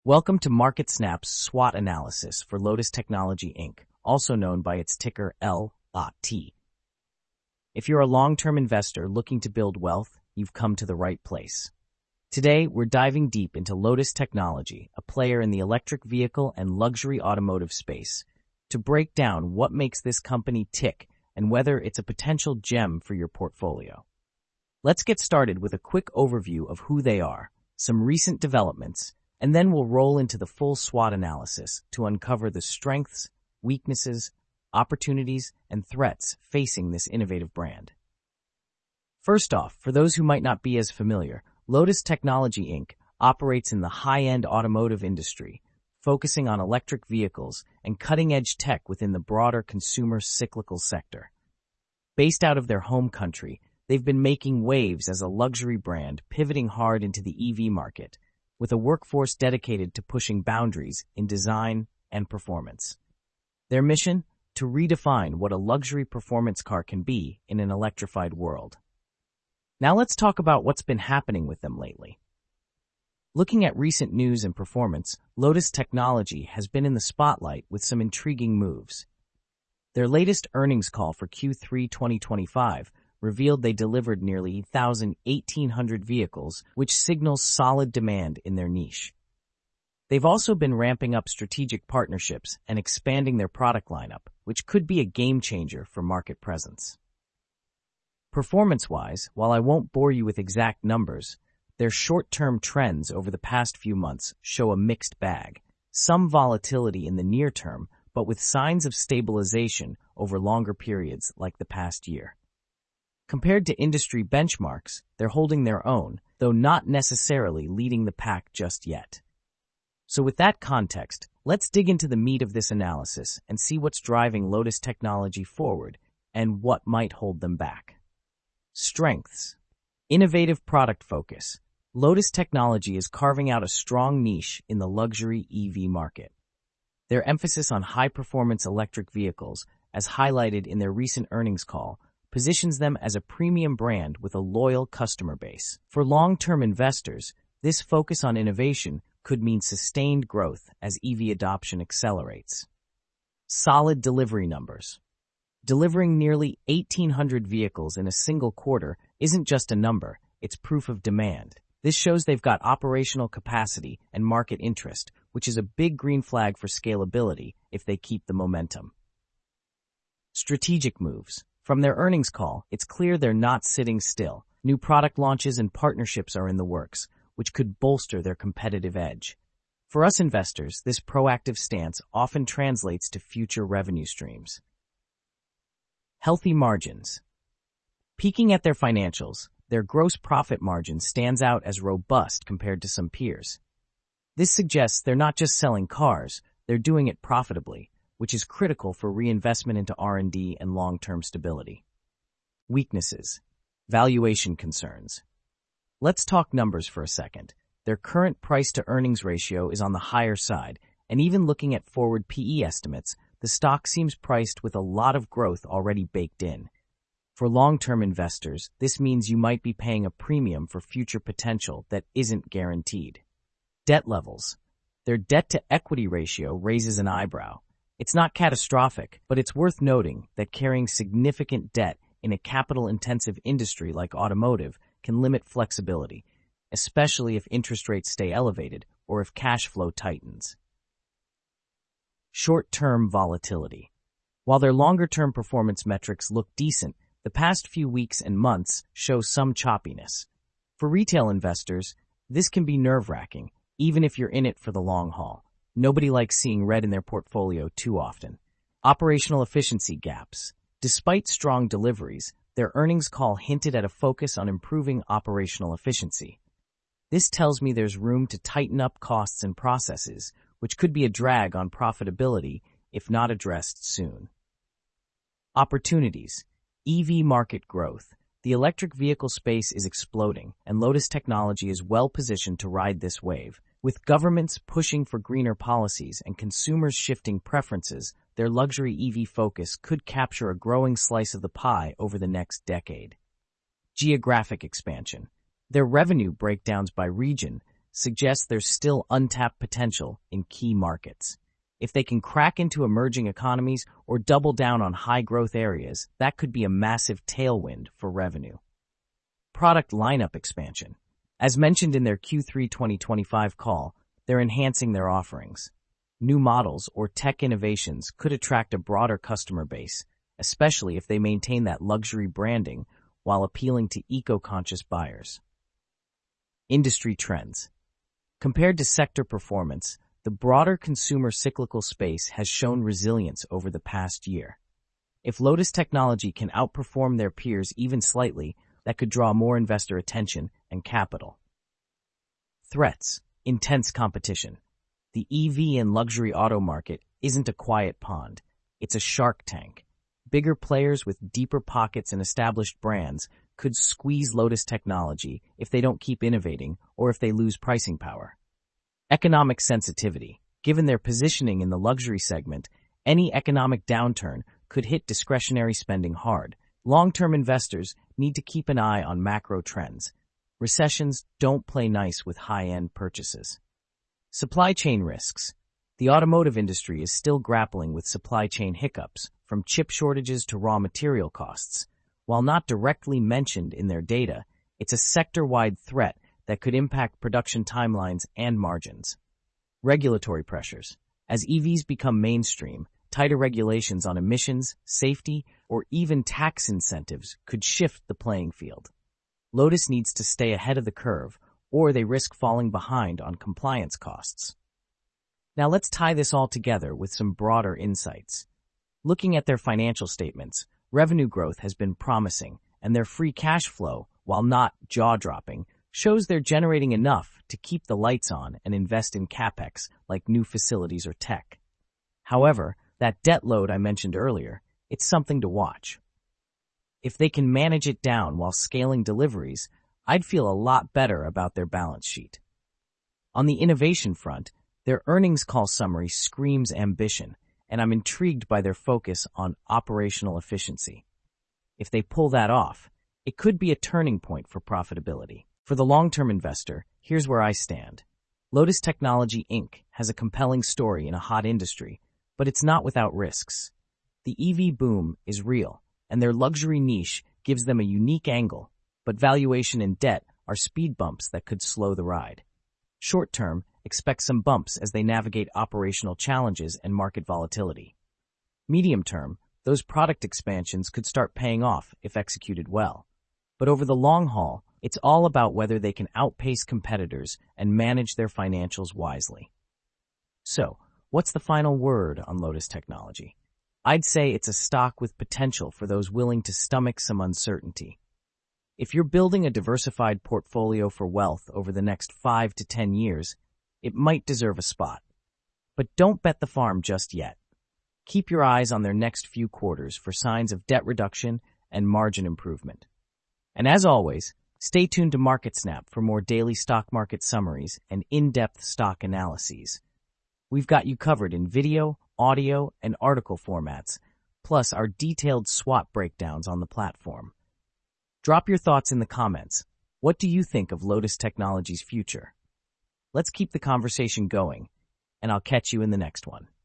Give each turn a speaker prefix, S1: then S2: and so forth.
S1: Welcome to MarketSnap's SWOT analysis for Lotus Technology Inc., also known by its ticker LOT. If you're a long-term investor looking to build wealth, you've come to the right place. Today, we're diving deep into Lotus Technology, a player in the electric vehicle and luxury automotive space, to break down what makes this company tick and whether it's a potential gem for your portfolio. Let's get started with a quick overview of who they are, some recent developments, and then we'll roll into the full SWOT analysis to uncover the strengths, weaknesses, opportunities, and threats facing this innovative brand. First off, for those who might not be as familiar, Lotus Technology Inc. operates in the high-end automotive industry, focusing on electric vehicles and cutting-edge tech within the broader consumer cyclical sector. Based out of their home country, they've been making waves as a luxury brand, pivoting hard into the EV market, with a workforce dedicated to pushing boundaries in design and performance. Their mission? To redefine what a luxury performance car can be in an electrified world. Now let's talk about what's been happening with them lately. Looking at recent news and performance, Lotus Technology has been in the spotlight with some intriguing moves. Their latest earnings call for Q3 2025 revealed they delivered nearly 1,800 vehicles, which signals solid demand in their niche. They've also been ramping up strategic partnerships and expanding their product lineup, which could be a game changer for market presence. Performance-wise, while I won't bore you with exact numbers, their short-term trends over the past few months show a mixed bag. Some volatility in the near term, but with signs of stabilization over longer periods like the past year. Compared to industry benchmarks, they're holding their own, though not necessarily leading the pack just yet. So with that context, let's dig into the meat of this analysis and see what's driving Lotus Technology forward and what might hold them back. Strengths. Innovative product focus. Lotus Technology is carving out a strong niche in the luxury EV market. Their emphasis on high-performance electric vehicles, as highlighted in their recent earnings call, positions them as a premium brand with a loyal customer base. For long-term investors, this focus on innovation could mean sustained growth as EV adoption accelerates. Solid delivery numbers. Delivering nearly 1,800 vehicles in a single quarter isn't just a number, it's proof of demand. This shows they've got operational capacity and market interest, which is a big green flag for scalability if they keep the momentum. Strategic moves. From their earnings call, it's clear they're not sitting still. New product launches and partnerships are in the works, which could bolster their competitive edge. For us investors, this proactive stance often translates to future revenue streams. Healthy margins. Peeking at their financials, their gross profit margin stands out as robust compared to some peers. This suggests they're not just selling cars, they're doing it profitably, which is critical for reinvestment into R&D and long-term stability. Weaknesses. Valuation concerns. Let's talk numbers for a second. Their current price-to-earnings ratio is on the higher side, and even looking at forward PE estimates, the stock seems priced with a lot of growth already baked in. For long-term investors, this means you might be paying a premium for future potential that isn't guaranteed. Debt levels. Their debt-to-equity ratio raises an eyebrow. It's not catastrophic, but it's worth noting that carrying significant debt in a capital-intensive industry like automotive can limit flexibility, especially if interest rates stay elevated or if cash flow tightens. Short-term volatility. While their longer-term performance metrics look decent, the past few weeks and months show some choppiness. For retail investors, this can be nerve-wracking, even if you're in it for the long haul. Nobody likes seeing red in their portfolio too often. Operational efficiency gaps. Despite strong deliveries, their earnings call hinted at a focus on improving operational efficiency. This tells me there's room to tighten up costs and processes, which could be a drag on profitability if not addressed soon. Opportunities. EV market growth. The electric vehicle space is exploding, and Lotus Technology is well positioned to ride this wave. With governments pushing for greener policies and consumers shifting preferences, their luxury EV focus could capture a growing slice of the pie over the next decade. Geographic expansion. Their revenue breakdowns by region suggests there's still untapped potential in key markets. If they can crack into emerging economies or double down on high-growth areas, that could be a massive tailwind for revenue. Product lineup expansion. As mentioned in their Q3 2025 call, they're enhancing their offerings. New models or tech innovations could attract a broader customer base, especially if they maintain that luxury branding while appealing to eco-conscious buyers. Industry trends. Compared to sector performance, the broader consumer cyclical space has shown resilience over the past year. If Lotus Technology can outperform their peers even slightly, that could draw more investor attention and capital. Threats. Intense competition. The EV and luxury auto market isn't a quiet pond. It's a shark tank. Bigger players with deeper pockets and established brands could squeeze Lotus Technology if they don't keep innovating or if they lose pricing power. Economic sensitivity. Given their positioning in the luxury segment, any economic downturn could hit discretionary spending hard. Long-term investors need to keep an eye on macro trends. Recessions don't play nice with high-end purchases. Supply chain risks. The automotive industry is still grappling with supply chain hiccups, from chip shortages to raw material costs. While not directly mentioned in their data, it's a sector-wide threat that could impact production timelines and margins. Regulatory pressures. As EVs become mainstream, tighter regulations on emissions, safety, or even tax incentives could shift the playing field. Lotus needs to stay ahead of the curve, or they risk falling behind on compliance costs. Now let's tie this all together with some broader insights. Looking at their financial statements, revenue growth has been promising, and their free cash flow, while not jaw-dropping, shows they're generating enough to keep the lights on and invest in CapEx like new facilities or tech. However, that debt load I mentioned earlier, it's something to watch. If they can manage it down while scaling deliveries, I'd feel a lot better about their balance sheet. On the innovation front, their earnings call summary screams ambition, and I'm intrigued by their focus on operational efficiency. If they pull that off, it could be a turning point for profitability. For the long-term investor, here's where I stand. Lotus Technology Inc. has a compelling story in a hot industry, but it's not without risks. The EV boom is real, and their luxury niche gives them a unique angle, but valuation and debt are speed bumps that could slow the ride. Short-term, expect some bumps as they navigate operational challenges and market volatility. Medium-term, those product expansions could start paying off if executed well. But over the long haul, it's all about whether they can outpace competitors and manage their financials wisely. So, what's the final word on Lotus Technology? I'd say it's a stock with potential for those willing to stomach some uncertainty. If you're building a diversified portfolio for wealth over the next 5 to 10 years, it might deserve a spot. But don't bet the farm just yet. Keep your eyes on their next few quarters for signs of debt reduction and margin improvement. And as always, stay tuned to MarketSnap for more daily stock market summaries and in-depth stock analyses. We've got you covered in video, audio, and article formats, plus our detailed SWOT breakdowns on the platform. Drop your thoughts in the comments. What do you think of Lotus Technology's future? Let's keep the conversation going, and I'll catch you in the next one.